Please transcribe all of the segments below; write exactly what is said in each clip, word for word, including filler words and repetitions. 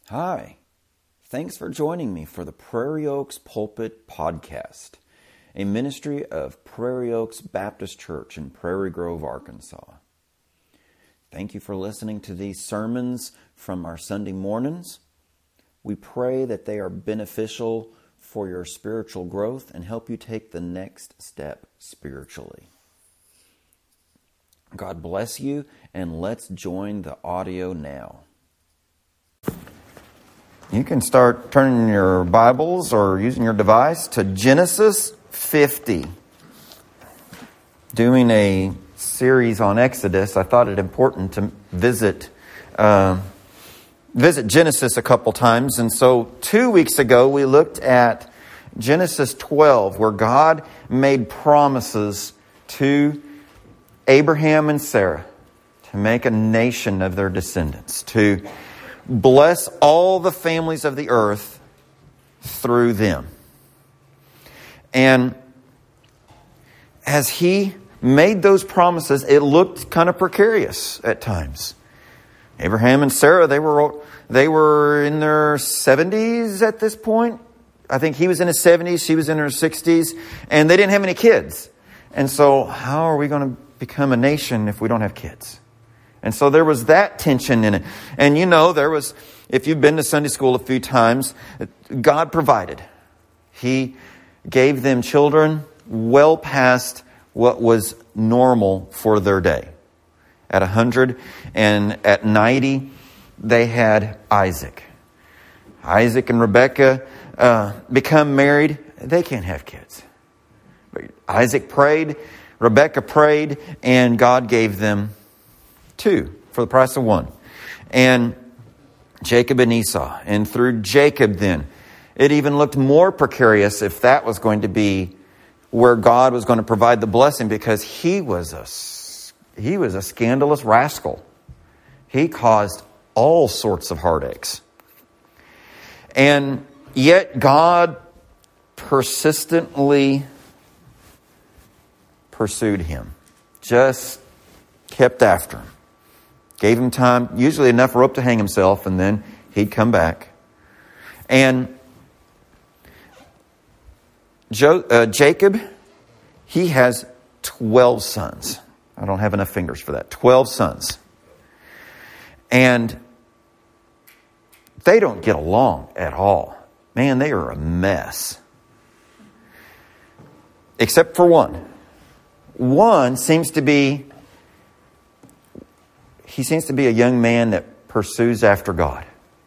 Hi, thanks for joining me for the Prairie Oaks Pulpit Podcast, a ministry of Prairie Oaks Baptist Church in Prairie Grove, Arkansas. Thank you for listening to these sermons from our Sunday mornings. We pray that they are beneficial for your spiritual growth and help you take the next step spiritually. God bless you, and let's join the audio now. You can start turning your Bibles or using your device to Genesis fifty. Doing a series on Exodus, I thought it important to visit uh, visit Genesis a couple times. And so two weeks ago we looked at Genesis twelve, where God made promises to Abraham and Sarah to make a nation of their descendants, to bless all the families of the earth through them. And as he made those promises, it looked kind of precarious at times. Abraham and Sarah, they were they were in their seventies at this point. I think he was in his seventies, she was in her sixties, and they didn't have any kids. And so how are we going to become a nation if we don't have kids? And so there was that tension in it. And you know, there was, if you've been to Sunday school a few times, God provided. He gave them children well past what was normal for their day. At one hundred and at ninety, they had Isaac. Isaac and Rebekah uh, become married. They can't have kids. But Isaac prayed, Rebekah prayed, and God gave them two for the price of one. And Jacob and Esau. And through Jacob then, it even looked more precarious if that was going to be where God was going to provide the blessing, because he was a, he was a scandalous rascal. He caused all sorts of heartaches. And yet God persistently pursued him. Just kept after him. Gave him time, usually enough rope to hang himself, and then he'd come back. And Jo- uh, Jacob, he has twelve sons. I don't have enough fingers for that. twelve sons. And they don't get along at all. Man, they are a mess. Except for one. One seems to be He seems to be a young man that pursues after God.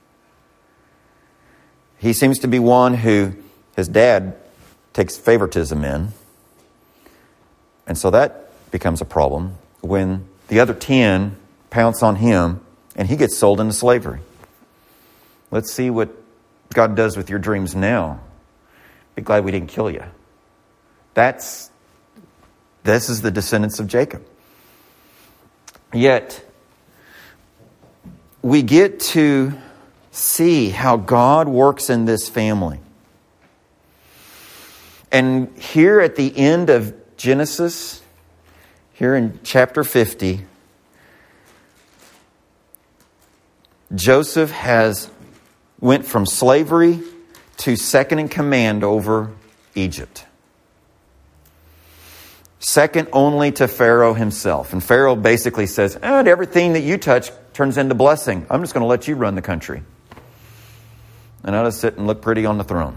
He seems to be one who his dad takes favoritism in. And so that becomes a problem when the other ten pounce on him and he gets sold into slavery. Let's see what God does with your dreams now. Be glad we didn't kill you. That's, this is the descendants of Jacob. Yet, we get to see how God works in this family. And here at the end of Genesis, here in chapter fifty, Joseph has went from slavery to second in command over Egypt. Second only to Pharaoh himself. And Pharaoh basically says, and everything that you touch turns into blessing. I'm just going to let you run the country. And I'll just sit and look pretty on the throne.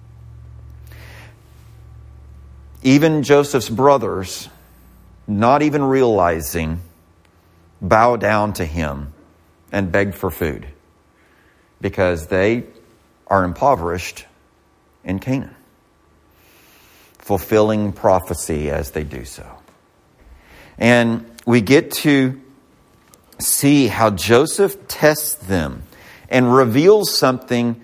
Even Joseph's brothers, not even realizing, bow down to him and beg for food, because they are impoverished in Canaan, fulfilling prophecy as they do so. And we get to see how Joseph tests them and reveals something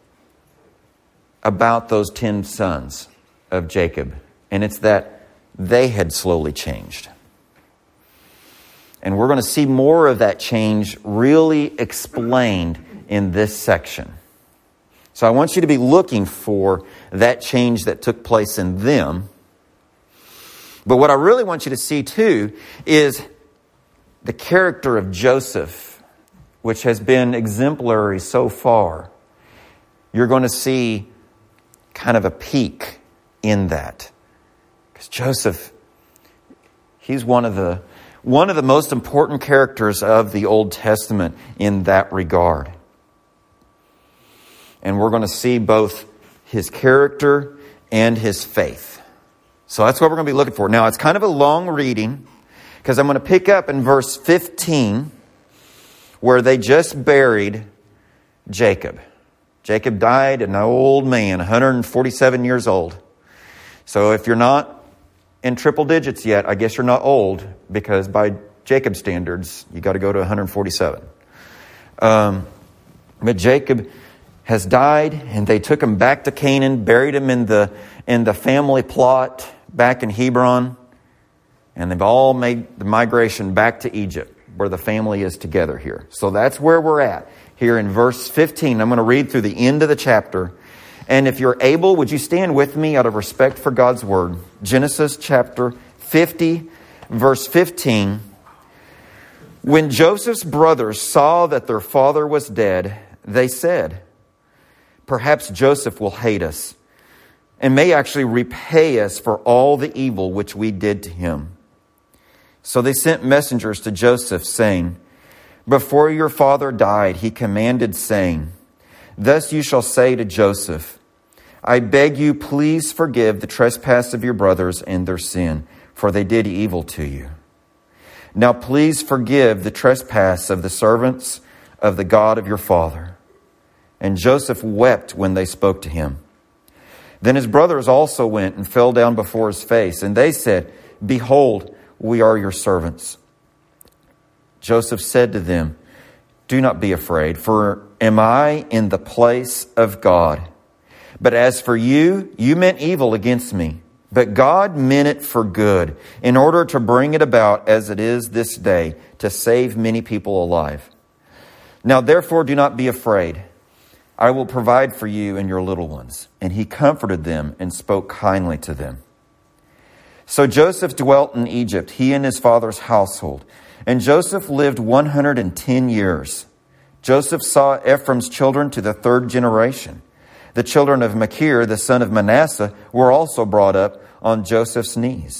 about those ten sons of Jacob. And it's that they had slowly changed. And we're going to see more of that change really explained in this section. So I want you to be looking for that change that took place in them. But what I really want you to see too is the character of Joseph which has been exemplary so far, you're going to see kind of a peak in that. Because Joseph, he's one of the one of the most important characters of the Old Testament in that regard. And we're going to see both his character and his faith. So that's what we're going to be looking for. Now, it's kind of a long reading because I'm going to pick up in verse fifteen where they just buried Jacob. Jacob died an old man, one hundred forty-seven years old. So if you're not in triple digits yet, I guess you're not old, because by Jacob's standards, you got to go to one hundred forty-seven. Um, but Jacob has died, and they took him back to Canaan, buried him in the in the family plot back in Hebron, and they've all made the migration back to Egypt, where the family is together here. So that's where we're at here in verse fifteen. I'm going to read through the end of the chapter. And if you're able, would you stand with me out of respect for God's Word? Genesis chapter fifty, verse fifteen. When Joseph's brothers saw that their father was dead, they said, "Perhaps Joseph will hate us and may actually repay us for all the evil which we did to him." So they sent messengers to Joseph, saying, "Before your father died, he commanded, saying, 'Thus you shall say to Joseph, I beg you, please forgive the trespass of your brothers and their sin, for they did evil to you. Now please forgive the trespass of the servants of the God of your father.' And Joseph wept when they spoke to him. Then his brothers also went and fell down before his face, and they said, 'Behold, we are your servants.' Joseph said to them, 'Do not be afraid, for am I in the place of God? But as for you, you meant evil against me, but God meant it for good, in order to bring it about as it is this day, to save many people alive. Now therefore do not be afraid. I will provide for you and your little ones.' And he comforted them and spoke kindly to them. So Joseph dwelt in Egypt, he and his father's household. And Joseph lived one hundred ten years. Joseph saw Ephraim's children to the third generation. The children of Machir, the son of Manasseh, were also brought up on Joseph's knees.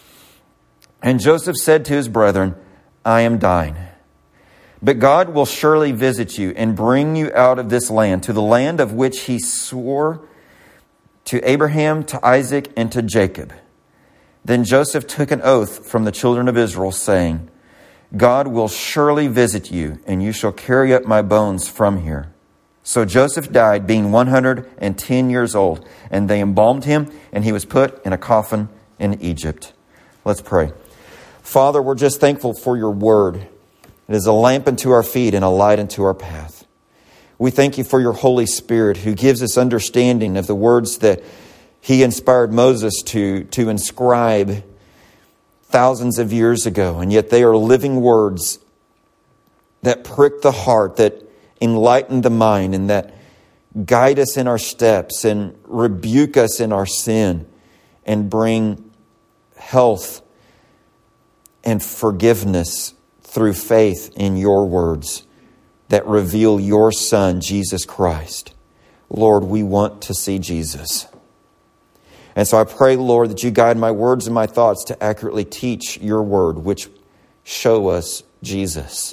And Joseph said to his brethren, 'I am dying. But God will surely visit you and bring you out of this land to the land of which he swore to Abraham, to Isaac, and to Jacob.' Then Joseph took an oath from the children of Israel, saying, 'God will surely visit you, and you shall carry up my bones from here.' So Joseph died, being one hundred ten years old, and they embalmed him, and he was put in a coffin in Egypt." Let's pray. Father, we're just thankful for your word. It is a lamp unto our feet and a light unto our path. We thank you for your Holy Spirit, who gives us understanding of the words that he inspired Moses to, to inscribe thousands of years ago. And yet they are living words that prick the heart, that enlighten the mind, and that guide us in our steps and rebuke us in our sin and bring health and forgiveness through faith in your words that reveal your Son, Jesus Christ. Lord, we want to see Jesus. And so I pray, Lord, that you guide my words and my thoughts to accurately teach your word, which show us Jesus.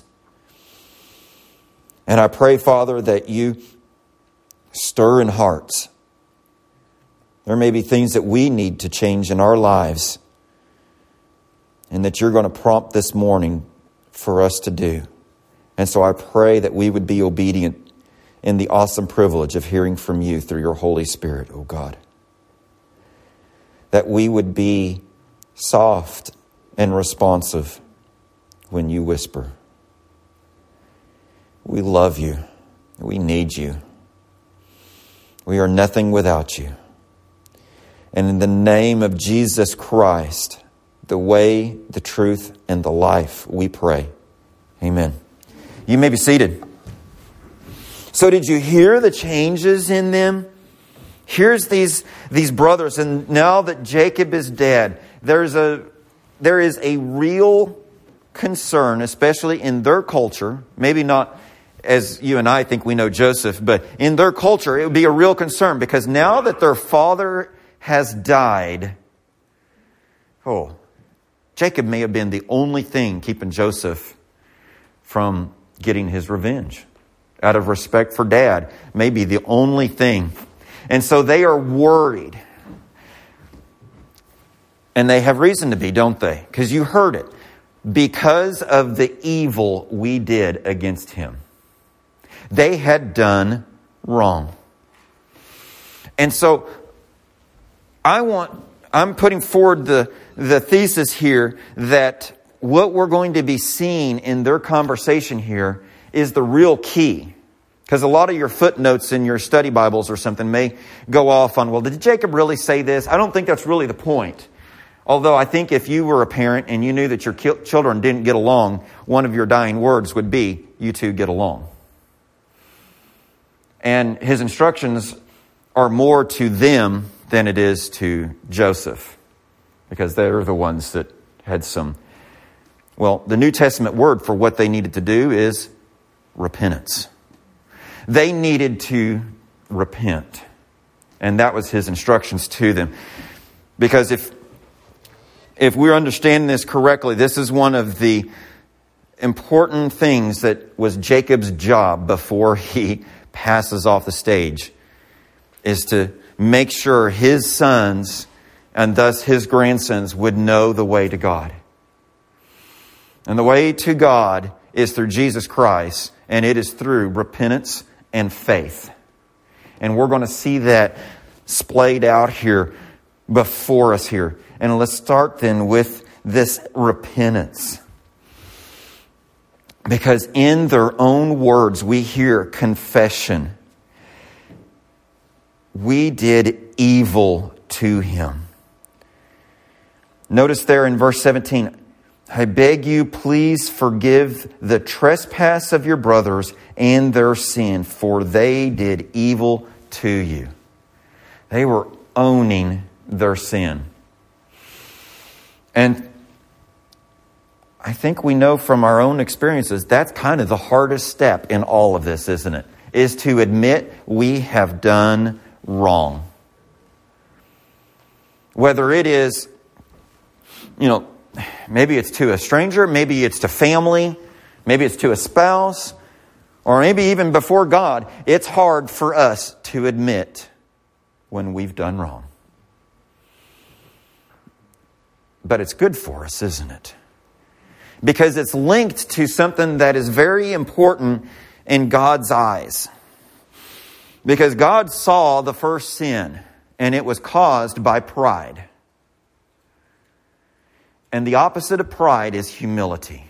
And I pray, Father, that you stir in hearts. There may be things that we need to change in our lives, and that you're going to prompt this morning for us to do. And so I pray that we would be obedient in the awesome privilege of hearing from you through your Holy Spirit, oh God. That we would be soft and responsive when you whisper. We love you. We need you. We are nothing without you. And in the name of Jesus Christ, the way, the truth, and the life, we pray. Amen. You may be seated. So did you hear the changes in them? Here's these, these brothers, and now that Jacob is dead, there's a, there is a real concern, especially in their culture, maybe not as you and I think we know Joseph, but in their culture, it would be a real concern because now that their father has died, oh, Jacob may have been the only thing keeping Joseph from getting his revenge. Out of respect for dad, maybe the only thing. And so they are worried. And they have reason to be, don't they? Because you heard it. Because of the evil we did against him. They had done wrong. And so I want, I'm putting forward the, the thesis here that what we're going to be seeing in their conversation here is the real key. Because a lot of your footnotes in your study Bibles or something may go off on, well, did Jacob really say this? I don't think that's really the point. Although I think if you were a parent and you knew that your children didn't get along, one of your dying words would be, you two get along. And his instructions are more to them than it is to Joseph. Because they're the ones that had some... Well, the New Testament word for what they needed to do is repentance. They needed to repent. And that was his instructions to them. Because if if we're understanding this correctly, this is one of the important things that was Jacob's job before he passes off the stage, is to make sure his sons and thus his grandsons would know the way to God. And the way to God is through Jesus Christ, and it is through repentance and faith. And we're going to see that splayed out here before us here. And let's start then with this repentance. Because in their own words, we hear confession. We did evil to him. Notice there in verse seventeen, I beg you, please forgive the trespass of your brothers and their sin, for they did evil to you. They were owning their sin. And I think we know from our own experiences, that's kind of the hardest step in all of this, isn't it? Is to admit we have done wrong. Whether it is, you know, maybe it's to a stranger, maybe it's to family, maybe it's to a spouse, or maybe even before God, it's hard for us to admit when we've done wrong. But it's good for us, isn't it? Because it's linked to something that is very important in God's eyes. Because God saw the first sin, and it was caused by pride. And the opposite of pride is humility.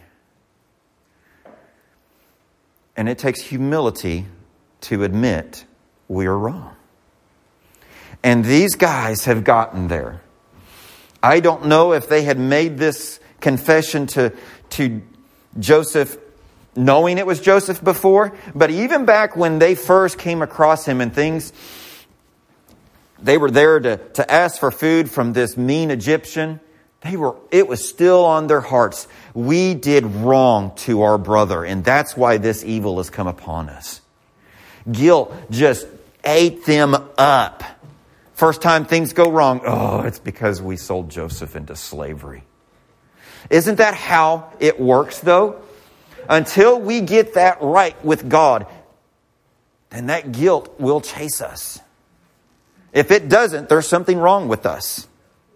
And it takes humility to admit we are wrong. And these guys have gotten there. I don't know if they had made this confession to, to Joseph knowing it was Joseph before, but even back when they first came across him and things, they were there to, to ask for food from this mean Egyptian. They were, it was still on their hearts. We did wrong to our brother, and that's why this evil has come upon us. Guilt just ate them up. First time things go wrong, oh, it's because we sold Joseph into slavery. Isn't that how it works, though? Until we get that right with God, then that guilt will chase us. If it doesn't, there's something wrong with us.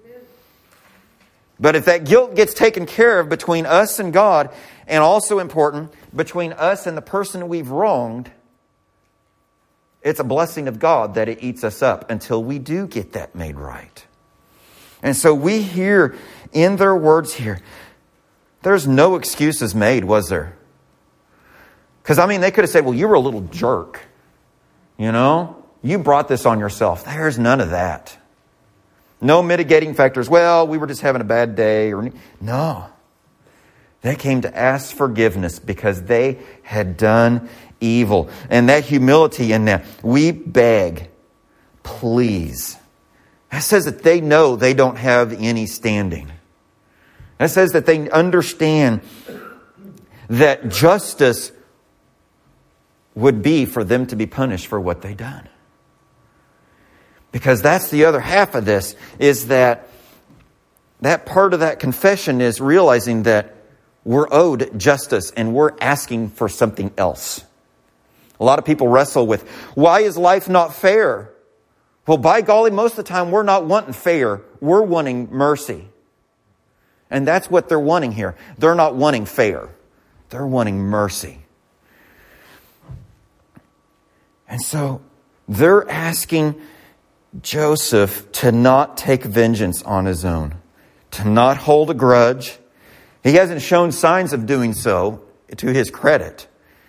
But if that guilt gets taken care of between us and God, and also important, between us and the person we've wronged, it's a blessing of God that it eats us up until we do get that made right. And so we hear in their words here, there's no excuses made, was there? Because, I mean, they could have said, well, you were a little jerk. You know? You brought this on yourself. There's none of that. No mitigating factors. Well, we were just having a bad day. Or no. They came to ask forgiveness because they had done evil. And that humility in that, we beg, please. That says that they know they don't have any standing. That says that they understand that justice would be for them to be punished for what they done. Because that's the other half of this, is that that part of that confession is realizing that we're owed justice and we're asking for something else. A lot of people wrestle with, why is life not fair? Well, by golly, most of the time we're not wanting fair. We're wanting mercy. And that's what they're wanting here. They're not wanting fair. They're wanting mercy. And so they're asking Joseph to not take vengeance on his own, to not hold a grudge. He hasn't shown signs of doing so, to his credit.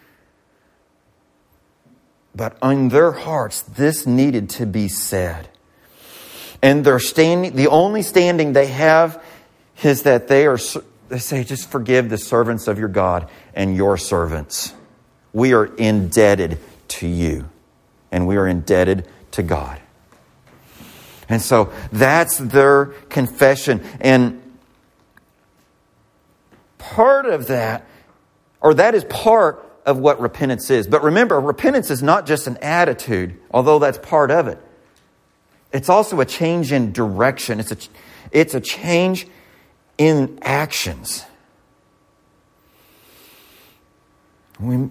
But in their hearts, this needed to be said. And they're standing, the only standing they have is that they are, they say, just forgive the servants of your God and your servants. We are indebted to you. And we are indebted to God. And so that's their confession. And part of that, or that is part of what repentance is. But remember, repentance is not just an attitude, although that's part of it. It's also a change in direction. It's a, it's a change in actions. We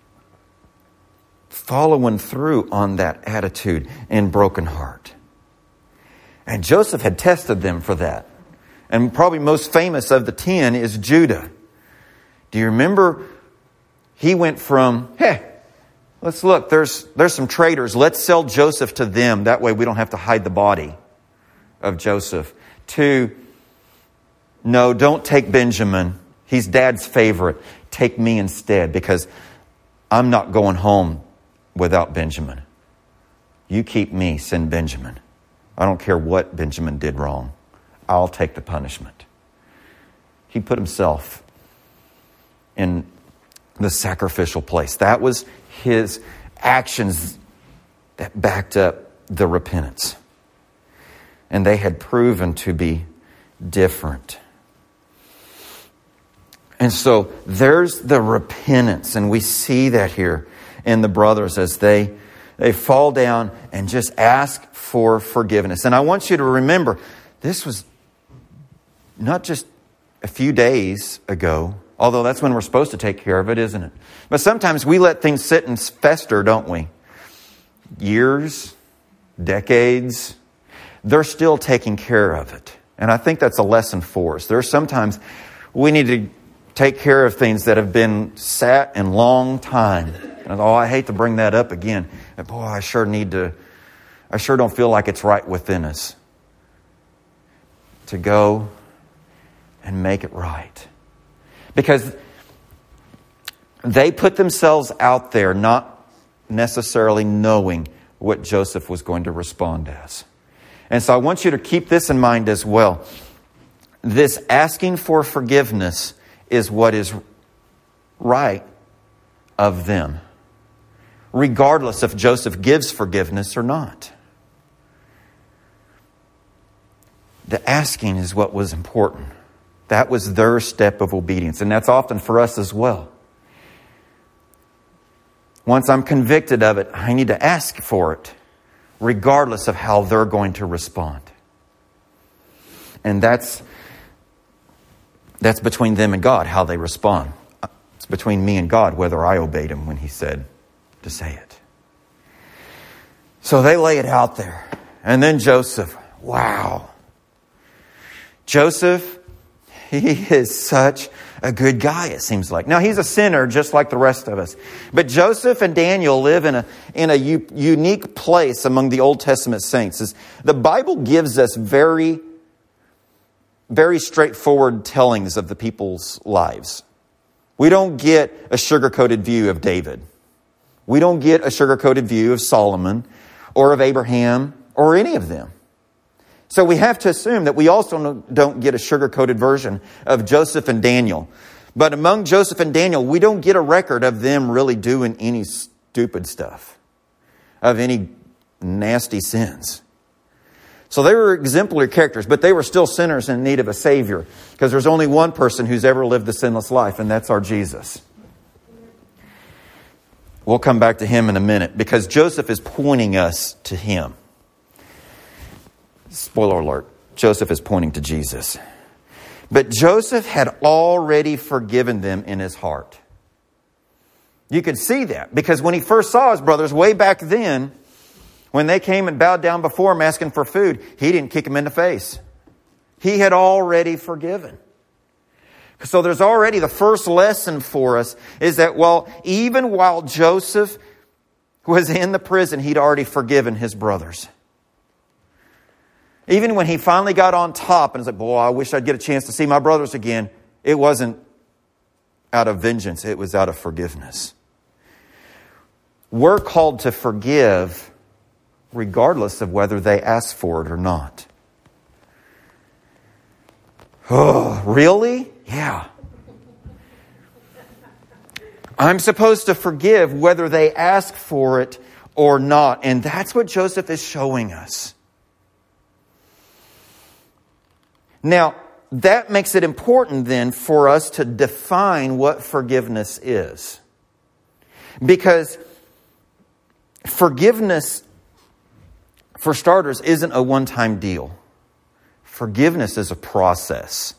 following through on that attitude and broken heart. And Joseph had tested them for that. And probably most famous of the ten is Judah. Do you remember? He went from, hey, let's look, there's, there's some traitors. Let's sell Joseph to them. That way we don't have to hide the body of Joseph. To, no, don't take Benjamin. He's Dad's favorite. Take me instead, because I'm not going home without Benjamin. You keep me, send Benjamin. I don't care what Benjamin did wrong. I'll take the punishment. He put himself in the sacrificial place. That was his actions that backed up the repentance. And they had proven to be different. And so there's the repentance. And we see that here in the brothers as they, they fall down and just ask for forgiveness. And I want you to remember, this was not just a few days ago, although that's when we're supposed to take care of it, isn't it? But sometimes we let things sit and fester, don't we? Years, decades, they're still taking care of it. And I think that's a lesson for us. There's sometimes we need to take care of things that have been sat in long time. And, oh, I hate to bring that up again. But boy, I sure need to, I sure don't feel like it's right within us to go and make it right. Because they put themselves out there not necessarily knowing what Joseph was going to respond as. And so I want you to keep this in mind as well. This asking for forgiveness is what is right of them, regardless if Joseph gives forgiveness or not. The asking is what was important. That was their step of obedience. And that's often for us as well. Once I'm convicted of it, I need to ask for it, regardless of how they're going to respond. And that's, that's between them and God, how they respond. It's between me and God, whether I obeyed him when he said to say it. So they lay it out there. And then Joseph, wow. Joseph, he is such a good guy, it seems like. Now, he's a sinner just like the rest of us. But Joseph and Daniel live in a, in a u- unique place among the Old Testament saints. As the Bible gives us very, very straightforward tellings of the people's lives. We don't get a sugar-coated view of David. We don't get a sugar-coated view of Solomon or of Abraham or any of them. So we have to assume that we also don't get a sugar-coated version of Joseph and Daniel. But among Joseph and Daniel, we don't get a record of them really doing any stupid stuff, of any nasty sins. So they were exemplary characters, but they were still sinners in need of a Savior, because there's only one person who's ever lived the sinless life, and that's our Jesus. We'll come back to him in a minute because Joseph is pointing us to him. Spoiler alert, Joseph is pointing to Jesus. But Joseph had already forgiven them in his heart. You could see that because when he first saw his brothers way back then, when they came and bowed down before him asking for food, he didn't kick them in the face. He had already forgiven. So there's already the first lesson for us is that, well, even while Joseph was in the prison, he'd already forgiven his brothers. Even when he finally got on top and was like, boy, I wish I'd get a chance to see my brothers again. It wasn't out of vengeance. It was out of forgiveness. We're called to forgive regardless of whether they ask for it or not. Oh, really? Yeah. I'm supposed to forgive whether they ask for it or not. And that's what Joseph is showing us. Now, that makes it important then for us to define what forgiveness is. Because forgiveness, for starters, isn't a one-time deal. Forgiveness is a process.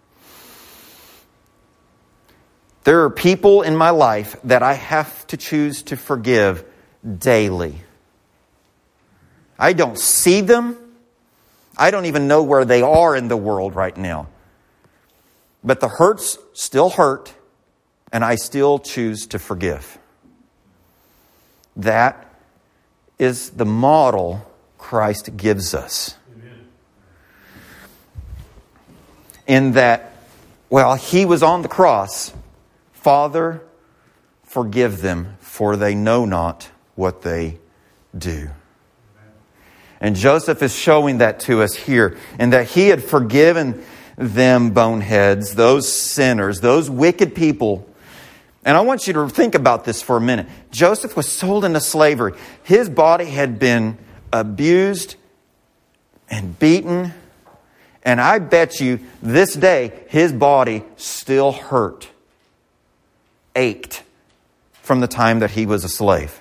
There are people in my life that I have to choose to forgive daily. I don't see them. I don't even know where they are in the world right now. But the hurts still hurt, and I still choose to forgive. That is the model Christ gives us. Amen. In that, well, He was on the cross. Father, forgive them, for they know not what they do. And Joseph is showing that to us here, and that he had forgiven them boneheads, those sinners, those wicked people. And I want you to think about this for a minute. Joseph was sold into slavery. His body had been abused and beaten. And I bet you this day his body still hurt, ached from the time that he was a slave.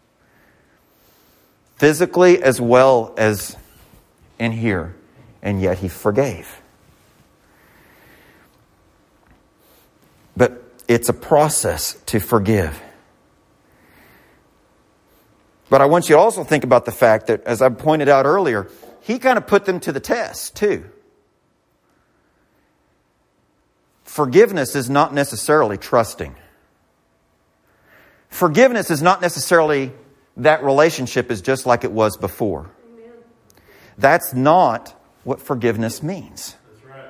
Physically as well as in here. And yet he forgave. But it's a process to forgive. But I want you to also think about the fact that, as I pointed out earlier, he kind of put them to the test too. Forgiveness is not necessarily trusting. Forgiveness is not necessarily that relationship is just like it was before. Amen. That's not what forgiveness means. That's right.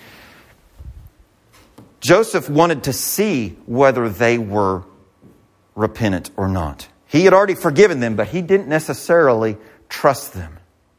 Joseph wanted to see whether they were repentant or not. He had already forgiven them, but he didn't necessarily trust them.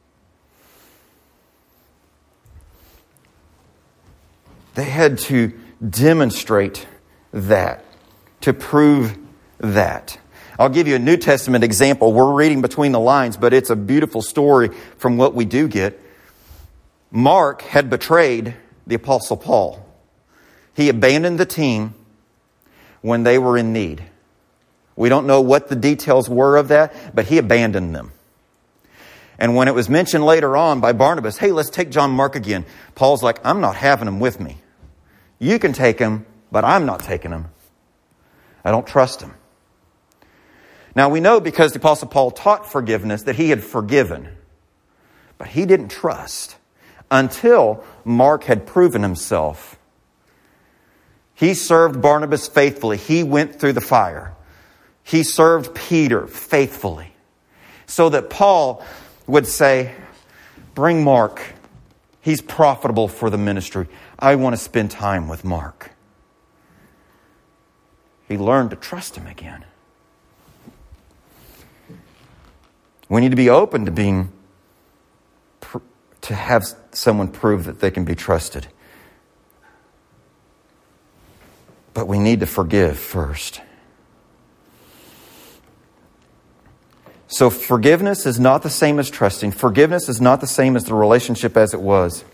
They had to demonstrate that, to prove that. I'll give you a New Testament example. We're reading between the lines, but it's a beautiful story from what we do get. Mark had betrayed the Apostle Paul. He abandoned the team when they were in need. We don't know what the details were of that, but he abandoned them. And when it was mentioned later on by Barnabas, hey, let's take John Mark again. Paul's like, I'm not having him with me. You can take him, but I'm not taking him. I don't trust him. Now we know because the Apostle Paul taught forgiveness that he had forgiven. But he didn't trust until Mark had proven himself. He served Barnabas faithfully. He went through the fire. He served Peter faithfully. So that Paul would say, bring Mark. He's profitable for the ministry. I want to spend time with Mark. He learned to trust him again. We need to be open to being, to have someone prove that they can be trusted. But we need to forgive first. So forgiveness is not the same as trusting. Forgiveness is not the same as the relationship as it was.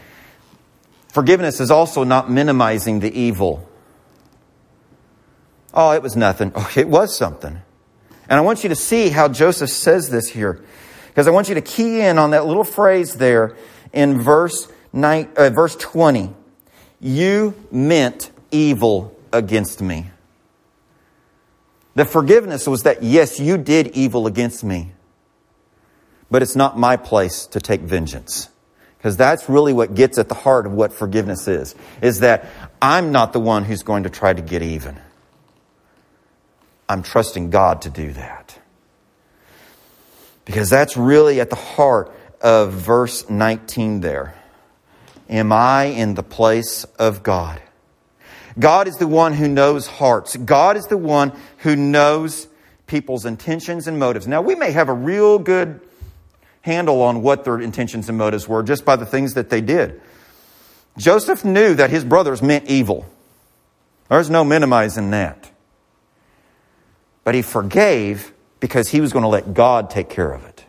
Forgiveness is also not minimizing the evil. Oh, it was nothing. Oh, it was something. And I want you to see how Joseph says this here. Because I want you to key in on that little phrase there in verse nine, uh, verse twenty. You meant evil against me. The forgiveness was that, yes, you did evil against me. But it's not my place to take vengeance. Because that's really what gets at the heart of what forgiveness is. Is that I'm not the one who's going to try to get even. I'm trusting God to do that. Because that's really at the heart of verse nineteen there. Am I in the place of God? God is the one who knows hearts. God is the one who knows people's intentions and motives. Now, we may have a real good handle on what their intentions and motives were just by the things that they did. Joseph knew that his brothers meant evil. There's no minimizing that. But he forgave because he was going to let God take care of it.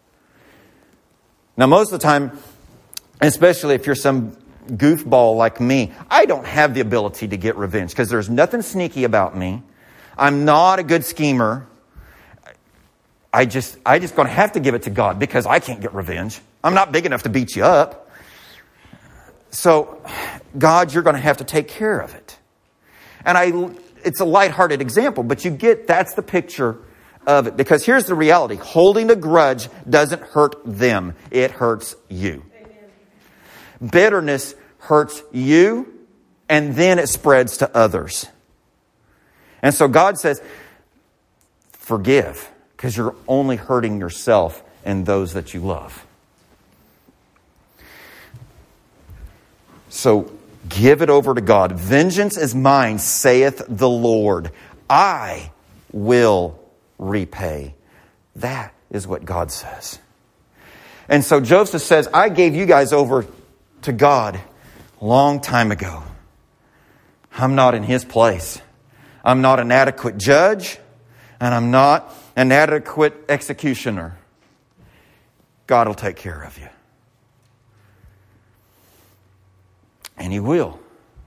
Now, most of the time, especially if you're some goofball like me, I don't have the ability to get revenge because there's nothing sneaky about me. I'm not a good schemer. I just, I just going to have to give it to God because I can't get revenge. I'm not big enough to beat you up. So, God, you're going to have to take care of it. And I, it's a lighthearted example, but you get, that's the picture of it. Because here's the reality. Holding a grudge doesn't hurt them. It hurts you. Amen. Bitterness hurts you, and then it spreads to others. And so God says, forgive, because you're only hurting yourself and those that you love. So give it over to God. Vengeance is mine, saith the Lord. I will repay. That is what God says. And so Joseph says, I gave you guys over to God a long time ago. I'm not in His place. I'm not an adequate judge, and I'm not an adequate executioner. God will take care of you. And He will.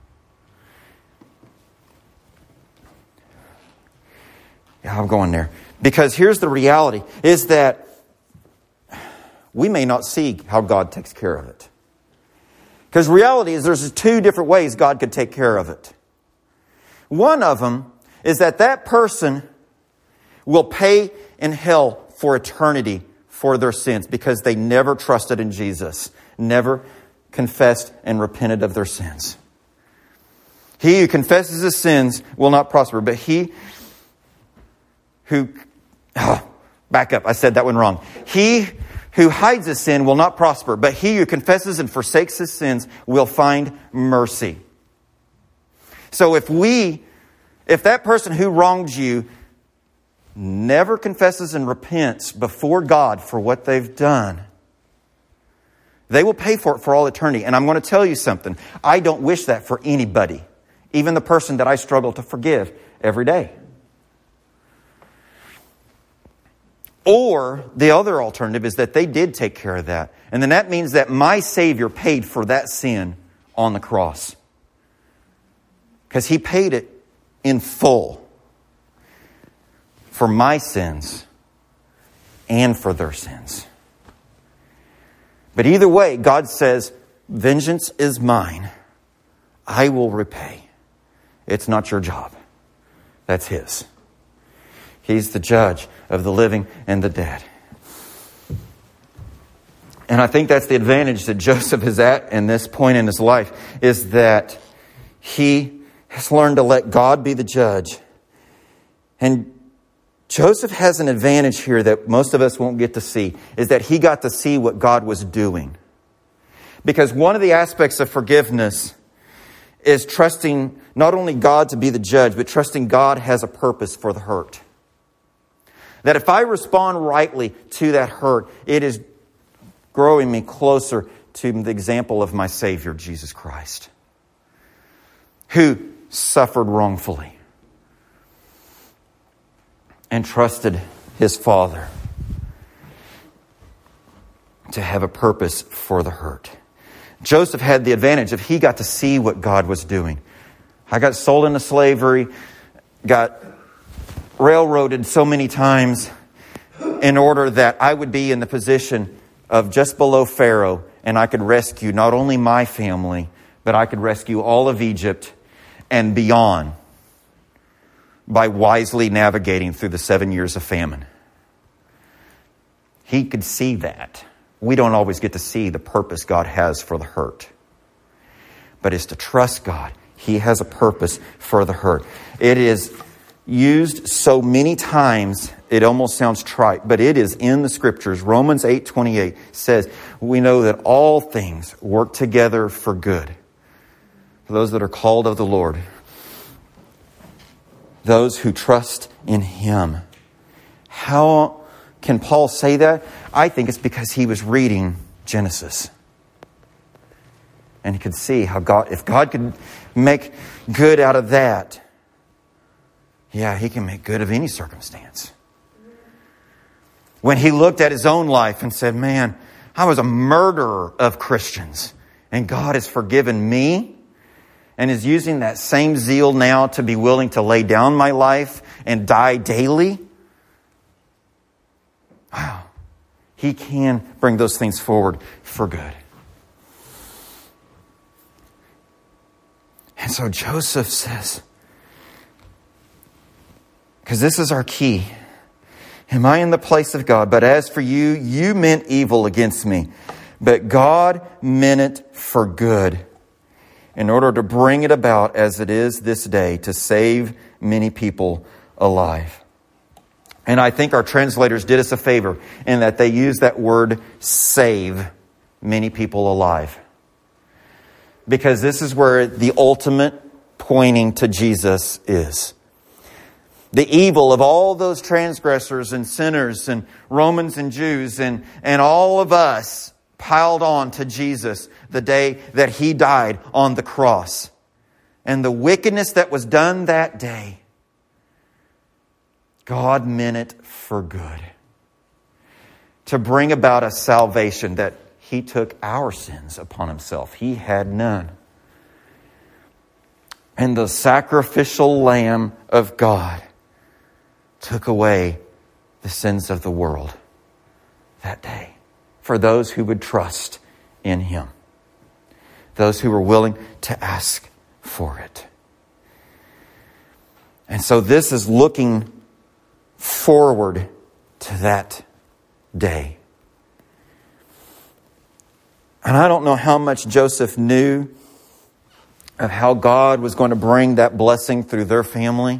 Yeah, I'm going there. Because here's the reality, is that we may not see how God takes care of it. Because reality is there's two different ways God could take care of it. One of them is that that person will pay in hell for eternity for their sins because they never trusted in Jesus, never confessed and repented of their sins. He who confesses his sins will not prosper, but he who... Oh, back up, I said that one wrong. He who hides his sin will not prosper, but he who confesses and forsakes his sins will find mercy. So if we, if that person who wronged you never confesses and repents before God for what they've done, they will pay for it for all eternity. And I'm going to tell you something. I don't wish that for anybody, even the person that I struggle to forgive every day. Or the other alternative is that they did take care of that. And then that means that my Savior paid for that sin on the cross. Because He paid it in full for my sins and for their sins. But either way, God says, vengeance is mine. I will repay. It's not your job. That's His. He's the judge of the living and the dead. And I think that's the advantage that Joseph is at in this point in his life, is that he has learned to let God be the judge. And Joseph has an advantage here that most of us won't get to see, is that he got to see what God was doing. Because one of the aspects of forgiveness is trusting not only God to be the judge, but trusting God has a purpose for the hurt. That if I respond rightly to that hurt, it is growing me closer to the example of my Savior, Jesus Christ, who suffered wrongfully and trusted His Father to have a purpose for the hurt. Joseph had the advantage of he got to see what God was doing. I got sold into slavery. got railroaded so many times in order that I would be in the position of just below Pharaoh, and I could rescue not only my family, but I could rescue all of Egypt and beyond by wisely navigating through the seven years of famine. He could see that. We don't always get to see the purpose God has for the hurt. But it's to trust God. He has a purpose for the hurt. It is used so many times, it almost sounds trite, but it is in the Scriptures. Romans eight twenty-eight says, we know that all things work together for good. For those that are called of the Lord. Those who trust in Him. How can Paul say that? I think it's because he was reading Genesis. And he could see how God, if God could make good out of that, yeah, He can make good of any circumstance. When he looked at his own life and said, man, I was a murderer of Christians, and God has forgiven me and is using that same zeal now to be willing to lay down my life and die daily. Wow. He can bring those things forward for good. And so Joseph says, because this is our key. Am I in the place of God? But as for you, you meant evil against me. But God meant it for good, in order to bring it about as it is this day, to save many people alive. And I think our translators did us a favor in that they used that word save many people alive. Because this is where the ultimate pointing to Jesus is. The evil of all those transgressors and sinners and Romans and Jews and, and all of us piled on to Jesus the day that He died on the cross. And the wickedness that was done that day, God meant it for good. To bring about a salvation that He took our sins upon Himself. He had none. And the sacrificial Lamb of God took away the sins of the world that day for those who would trust in Him. Those who were willing to ask for it. And so this is looking forward to that day. And I don't know how much Joseph knew of how God was going to bring that blessing through their family.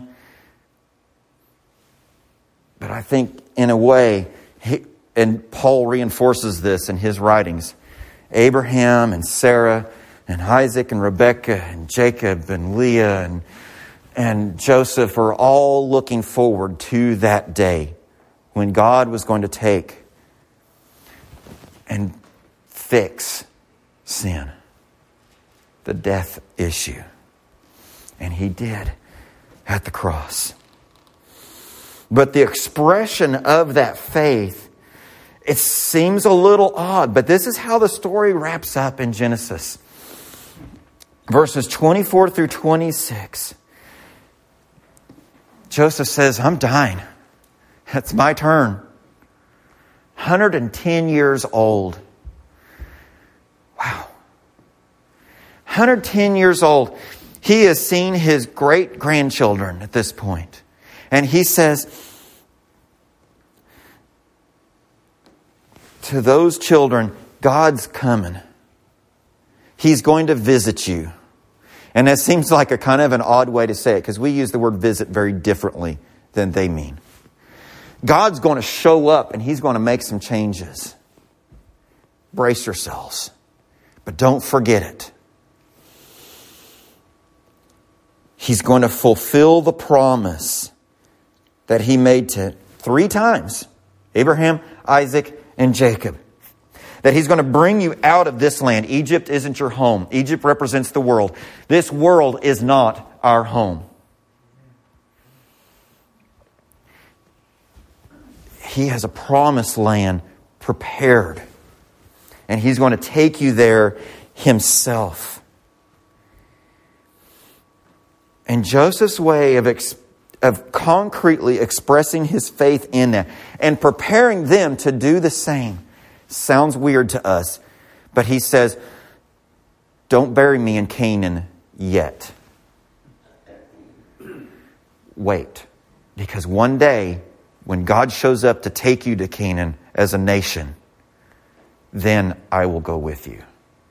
But I think in a way, he, and Paul reinforces this in his writings, Abraham and Sarah and Isaac and Rebekah and Jacob and Leah and, and Joseph are all looking forward to that day when God was going to take and fix sin, the death issue. And He did at the cross. But the expression of that faith, it seems a little odd, but this is how the story wraps up in Genesis. Verses twenty-four through twenty-six. Joseph says, I'm dying. It's my turn. one hundred ten years old. Wow. one hundred ten years old. He has seen his great-grandchildren at this point. And he says to those children, God's coming. He's going to visit you. And that seems like a kind of an odd way to say it, because we use the word visit very differently than they mean. God's going to show up and He's going to make some changes. Brace yourselves. But don't forget it. He's going to fulfill the promise that He made to three times, Abraham, Isaac, and Jacob. That He's going to bring you out of this land. Egypt isn't your home. Egypt represents the world. This world is not our home. He has a promised land prepared. And He's going to take you there Himself. And Joseph's way of ex- of concretely expressing his faith in that and preparing them to do the same. Sounds weird to us, but he says, don't bury me in Canaan yet. Wait, because one day when God shows up to take you to Canaan as a nation, then I will go with you.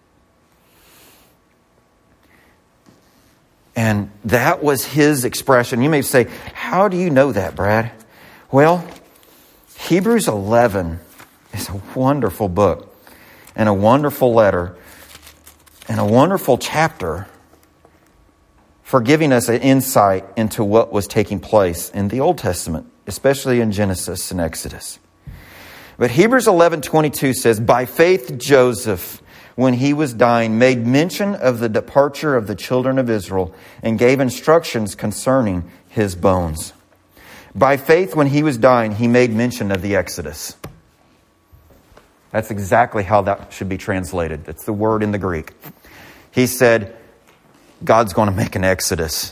And that was his expression. You may say, how do you know that, Brad? Well, Hebrews eleven is a wonderful book and a wonderful letter and a wonderful chapter for giving us an insight into what was taking place in the Old Testament, especially in Genesis and Exodus. But Hebrews eleven twenty-two says, by faith Joseph, when he was dying, made mention of the departure of the children of Israel and gave instructions concerning his bones. By faith, when he was dying, he made mention of the Exodus. That's exactly how that should be translated. That's the word in the Greek. He said, God's going to make an Exodus.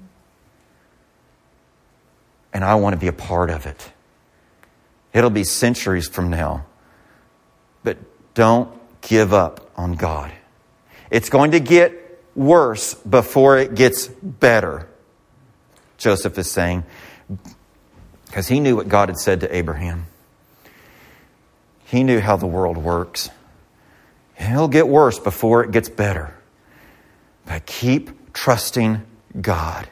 And I want to be a part of it. It'll be centuries from now. But don't give up on God. It's going to get worse before it gets better, Joseph is saying, because he knew what God had said to Abraham. He knew how the world works. It'll get worse before it gets better. But keep trusting God.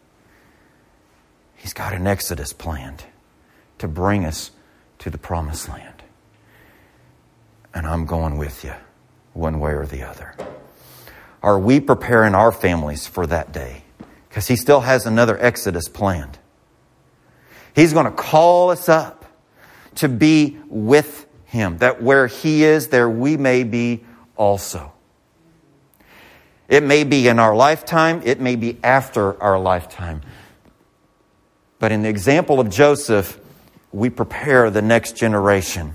He's got an Exodus planned to bring us to the promised land. And I'm going with you, one way or the other. Are we preparing our families for that day? Because he still has another Exodus planned. He's going to call us up to be with him. That where he is, there we may be also. It may be in our lifetime. It may be after our lifetime. But in the example of Joseph, we prepare the next generation.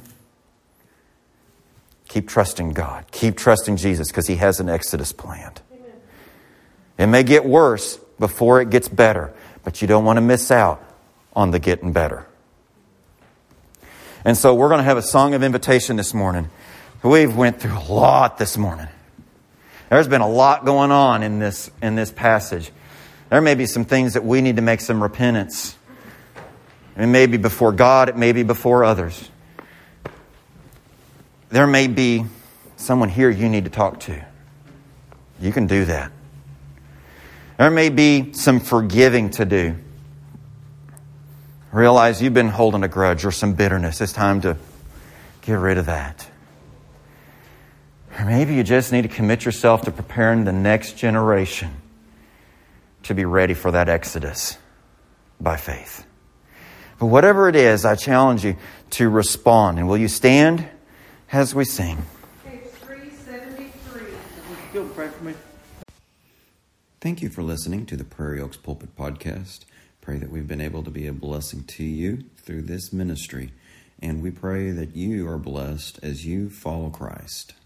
Keep trusting God. Keep trusting Jesus because he has an Exodus planned. Amen. It may get worse before it gets better, but you don't want to miss out on the getting better. And so we're going to have a song of invitation this morning. We've went through a lot this morning. There's been a lot going on in this in this passage. There may be some things that we need to make some repentance. It may be before God. It may be before others. There may be someone here you need to talk to. You can do that. There may be some forgiving to do. Realize you've been holding a grudge or some bitterness. It's time to get rid of that. Or maybe you just need to commit yourself to preparing the next generation to be ready for that Exodus by faith. But whatever it is, I challenge you to respond. And will you stand as we sing? Page three seventy-three. You'll pray for me. Thank you for listening to the Prairie Oaks Pulpit Podcast. Pray that we've been able to be a blessing to you through this ministry. And we pray that you are blessed as you follow Christ.